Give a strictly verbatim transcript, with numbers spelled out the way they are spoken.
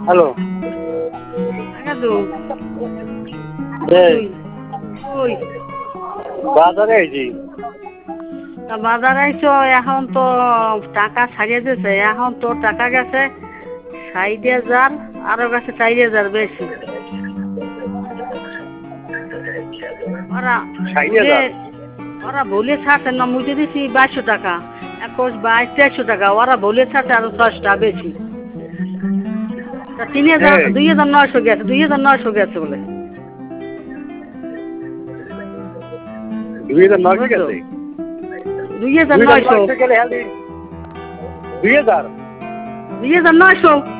Hello hello এই ওই বাজারে আইছি। তা বাজার আইছো এখন তো টাকা ছাড়িয়ে দিয়েছে, এখন তো টাকা গেছে ষাট হাজার, আরো গেছে চার হাজার বেশি। ওরা ষাট ভুলে হাজার ওরা ভুলে ছাড়ছে না, মুই দিয়েছি বাইশশো টাকা, একুশ বাইশ তেইশশো টাকা, ওরা ভুলে ছাড়ছে আরো ছয়শটা বেশি। তা তিন হাজার এই দুই হাজার নয়শো গেছে, দুই হাজার নয়শো গেছে বলে। দুই হাজার নয়শো বুঝছো, গেছে। দুই হাজার দুই হাজার নয়শো নয়শো গেলে হ্যাঁ দুই হাজার দুই হাজার নয়শো